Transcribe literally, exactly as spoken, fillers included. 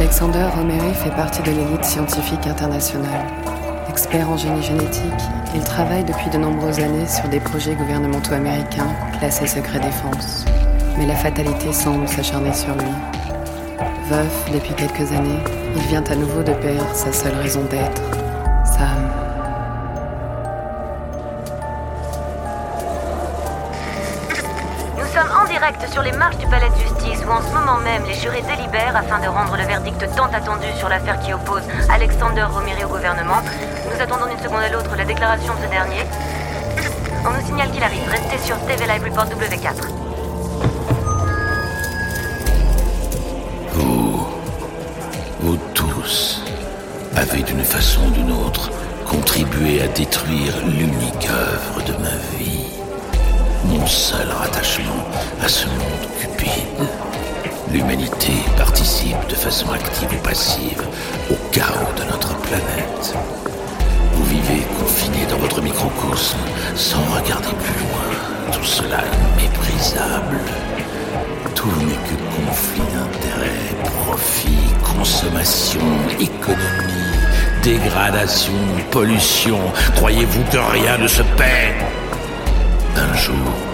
Alexander Romeri fait partie de l'élite scientifique internationale. Expert en génie génétique, il travaille depuis de nombreuses années sur des projets gouvernementaux américains classés secret défense. Mais la fatalité semble s'acharner sur lui. Veuf depuis quelques années, il vient à nouveau de perdre sa seule raison d'être, Sam. Nous sommes en direct sur les marches du palais de justice où en ce moment même les jurés délibèrent afin de rendre le verdict tant attendu sur l'affaire qui oppose Alexander Romeri au gouvernement. Nous attendons d'une seconde à l'autre la déclaration de ce dernier. On nous signale qu'il arrive. Restez sur T V Live Report W quatre. Vous, vous tous, avez d'une façon ou d'une autre contribué à détruire l'unique œuvre de ma vie. Mon seul rattachement à ce monde cupide. L'humanité participe de façon active ou passive au chaos de notre planète. Vous vivez confiné dans votre microcosme sans regarder plus loin. Tout cela est méprisable. Tout n'est que conflit d'intérêts, profit, consommation, économie, dégradation, pollution. Croyez-vous que rien ne se paie ? Un jour,